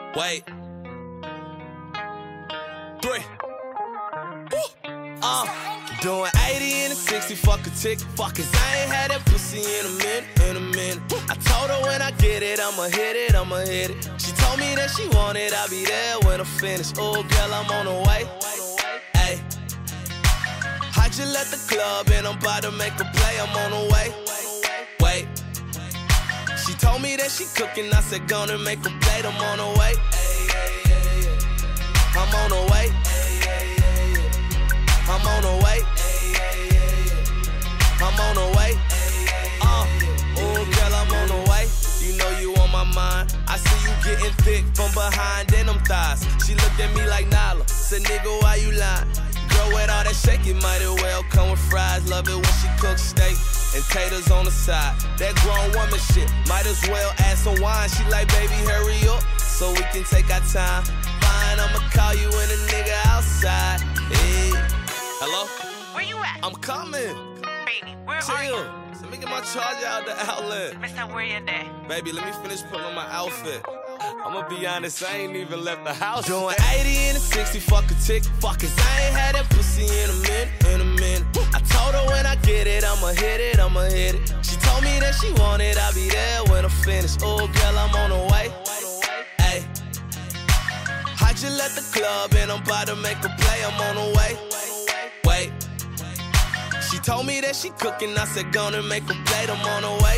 Wait. 3. Doing 80 in a 60, fuck a tick. Fuck it, I ain't had that pussy in a minute. I told her when I get it, I'ma hit it. She told me that she want it, I'll be there when I'm finished. Oh, girl, I'm on the way. Ayy. I just left the club and I'm about to make a play, I'm on the way. Wait. She told me that she cooking, I said gonna make a plate, I'm on the way. I'm on the way. I'm on the way. I'm on the way. Oh, girl, I'm on the way. You know you on my mind. I see you getting thick from behind in them thighs. She looked at me like Nala. Said, nigga, why you lying? Girl, with all that shake, it might as well come with fries. Love it when she cooks steak and taters on the side. That grown woman shit, might as well add some wine. She like, baby, hurry up so we can take our time. Fine, I'ma call you when a nigga outside. Hey. Hello? Where you at? I'm coming. Baby, where Chill. are you? So let me get my charger out the outlet. Mister, where you at? Baby, let me finish putting on my outfit. I'ma be honest, I ain't even left the house. Doing 80 in a 60, fuck a tick. Fuck it, I ain't had that pussy in a minute. I told her when I get it, I'ma hit it. She told me that she want it, I'll be there when I'm finished. Oh, girl, I'm on the way. Ayy. I just left the club and I'm about to make a play, I'm on the way. Wait. She told me that she cooking, I said gonna make a plate, I'm on the way.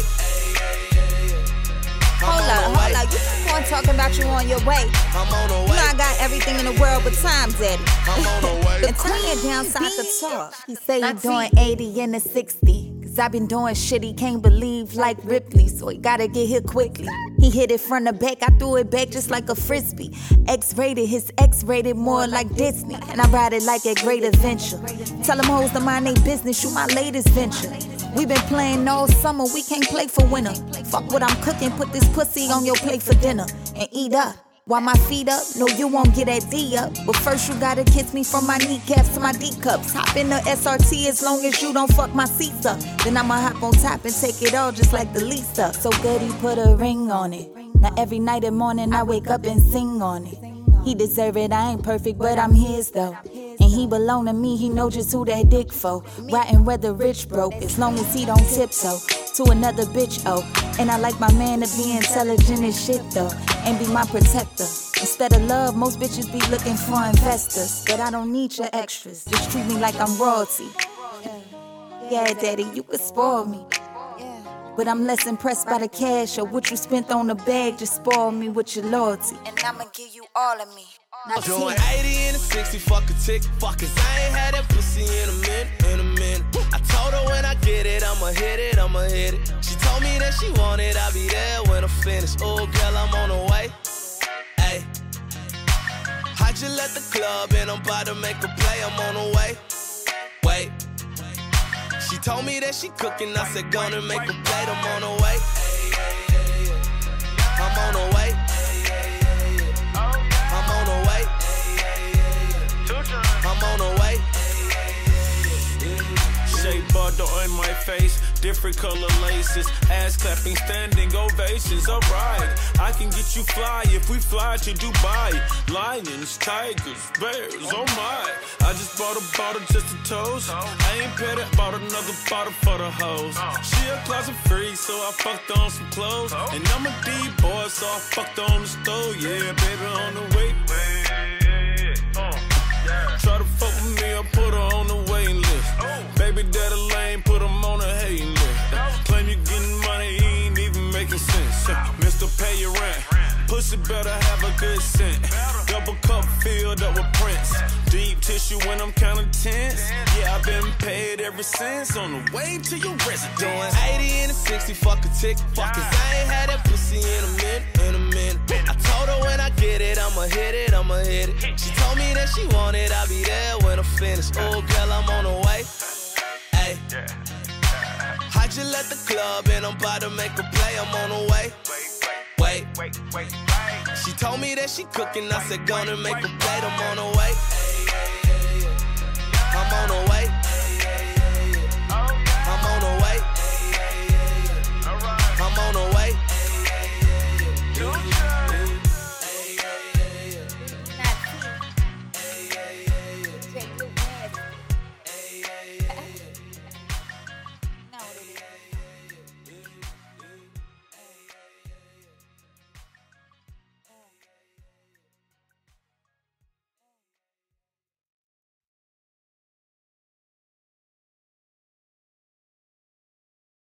Hold up, you keep on talking about you on your way. I'm on the way. You know I got everything in the world but time, daddy. I'm on the way. And turn it down so I can talk. He say he doing 80 and a 60. Cause I been doing shit he can't believe like Ripley. So he gotta get here quickly. He hit it from the back, I threw it back just like a frisbee. X-rated, his X-rated more like Disney. And I ride it like a great adventure. Tell them hoes to mind they business, you my latest venture. We been playing all summer, we can't play for winter. Fuck what I'm cooking, put this pussy on your plate for dinner. And eat up, while my feet up, no you won't get that D up. But first you gotta kiss me from my kneecaps to my D cups. Hop in the SRT as long as you don't fuck my seats up. Then I'ma hop on top and take it all just like the Lisa. So good he put a ring on it. Now every night and morning I wake up and sing on it. He deserve it, I ain't perfect, but I'm his though. And he belong to me, he know just who that dick for. Rotten whether rich broke, as long as he don't tiptoe to another bitch, oh. And I like my man to be intelligent as shit though, and be my protector. Instead of love, most bitches be looking for investors. But I don't need your extras, just treat me like I'm royalty. Yeah, daddy, you could spoil me. But I'm less impressed by the cash or what you spent on the bag. Just spoil me with your loyalty, and I'ma give you all of me. I'm doing 80 in a 60, fuck a tick. Fuck it, I ain't had that pussy in a minute. I told her when I get it, I'ma hit it. She told me that she want it, I'll be there when I'm finished. Oh, girl, I'm on the way. Ayy. I just left the club and I'm about to make a play, I'm on the way. Wait. She told me that she cooking, I said gonna make a plate, I'm on the way. I'm on the way. I'm on the way. I'm on the way. Shea butter on my face, different color laces, ass clapping, standing ovations. Alright, I can get you fly if we fly to Dubai. Lions, tigers, bears, oh my. I just bought a bottle just to toast. I ain't paid it, bought another bottle for the hoes. She a closet freak, so I fucked on some clothes. And I'm a D-boy, so I fucked on the stove. Yeah, baby, on the way. Try to fuck with me, I put her on the waiting list. Baby daddy lame, put him on a hating list. Claim you getting money, he ain't even making sense. Mr. Pay your rent, pussy better have a good scent. Double cup filled up with Prince. Deep tissue when I'm kinda tense. Yeah, I've been paid ever since. On the way to your residence. Doing 80 in a 60, fuck a tick. Fuck it, I ain't had that pussy in a minute. I told her when I get it, I'ma hit it. She told me that she want it, I'll be there when I'm finished. Oh, girl, I'm on the way. Ayy. I just left the club and I'm about to make a play, I'm on the way. Wait. She told me that she cooking, I said gonna make a plate, I'm on the way. I'm on the way.